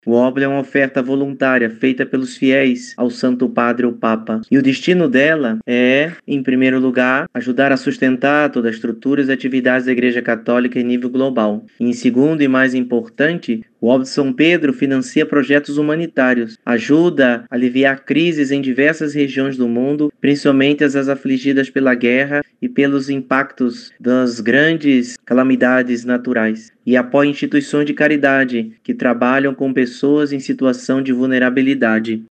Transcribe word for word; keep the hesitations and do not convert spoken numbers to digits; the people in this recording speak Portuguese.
O Obla é uma oferta voluntária feita pelos fiéis ao Santo Padre ou Papa. E o destino dela é, em primeiro lugar, ajudar a sustentar todas as estruturas e atividades da Igreja Católica em nível global. E, em segundo e mais importante, o Obla de São Pedro financia projetos humanitários, ajuda a aliviar crises em diversas regiões do mundo, principalmente as afligidas pela guerra e pelos impactos das grandes calamidades naturais, e apoia instituições de caridade que trabalham com pessoas em situação de vulnerabilidade.